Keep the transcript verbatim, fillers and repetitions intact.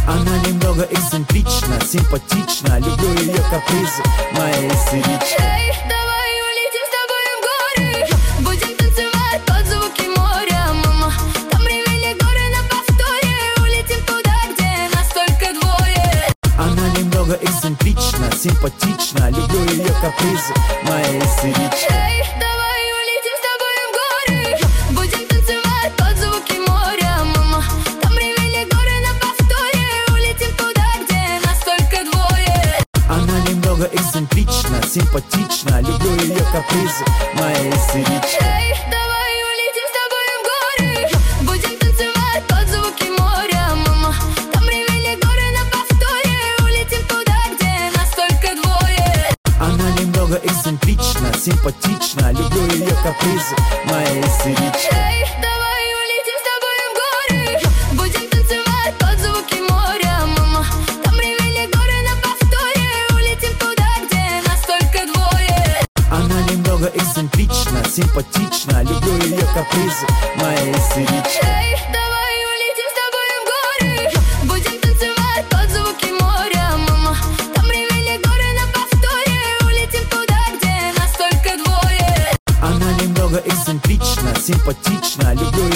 Она немного эксцентрична, симпатична, люблю ее капризы, моя истеричка. Эй, давай улетим с тобой в горы, будем танцевать под звуки моря, мама. Там ревели горы на повторе, улетим туда, где нас только двое. Она немного эксцентрична, симпатична, люблю ее капризы, моя истеричка. Эй, давай улетим с тобой в горы, будем танцевать под звуки моря, мама. Там ревели горы на повторе, улетим туда, где нас только двое. Она немного эксцентрична, симпатична, люблю ее капризы, моя истеричка. Эй, давай улетим с тобой в горы, будем танцевать под звуки моря, мама. Там ревели горы на повторе, улетим туда, где нас только двое. Она немного эксцентрична, симпатична, люблю ее капризы, моя истеричка. Эй, давай улетим с тобой в горы, будем танцевать под звуки моря, мама. Там ревели горы на повторе, улетим туда, где нас только двое. Она немного эксцентрична, симпатична, люблю ее капризы, моя истеричка. Эй, давай улетим с тобой в горы, будем танцевать под звуки моря, мама. Там ревели горы на повторе, улетим туда, где нас только двое. Она немного эксцентрична, симпатична, люблю